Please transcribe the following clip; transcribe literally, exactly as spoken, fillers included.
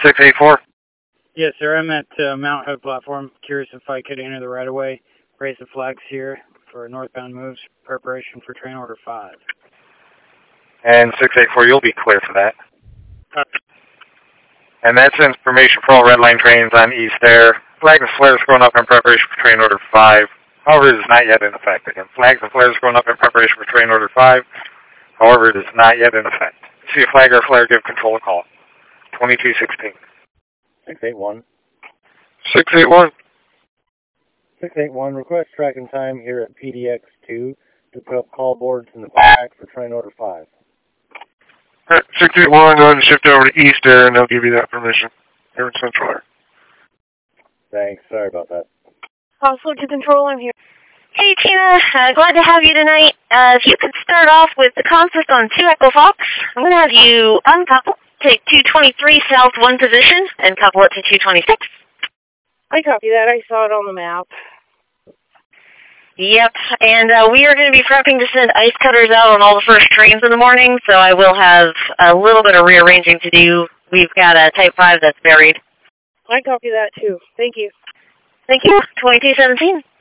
six eight four. Yes, sir. I'm at uh, Mount Hope platform. Curious if I could enter the right of way. Raise the flags here for northbound moves. Preparation for train order five. And six eight four, you'll be clear for that. Uh, and that's information for all red line trains on East Air. Flags and flares going up in preparation for train order five. However, it is not yet in effect. Again, flags and flares going up in preparation for train order five. However, it is not yet in effect. See a flag or a flare, give control a call. twenty-two sixteen. six eight one. six eight one. six eight one, request tracking time here at P D X two to put up call boards in the back for train order five. All right, six eight one, go ahead and shift over to East Air, and they'll give you that permission. Here in Central Air. Thanks, sorry about that. Hostler to control, I'm here. Hey, Tina, uh, glad to have you tonight. Uh, if you could start off with the conflict on two Echo Fox, I'm going to have you uncouple, take two twenty-three south one position, and couple it to two twenty-six. I copy that. I saw it on the map. Yep, and uh, we are going to be prepping to send ice cutters out on all the first trains in the morning, so I will have a little bit of rearranging to do. We've got a Type five that's buried. I copy that, too. Thank you. Thank you. twenty-two seventeen.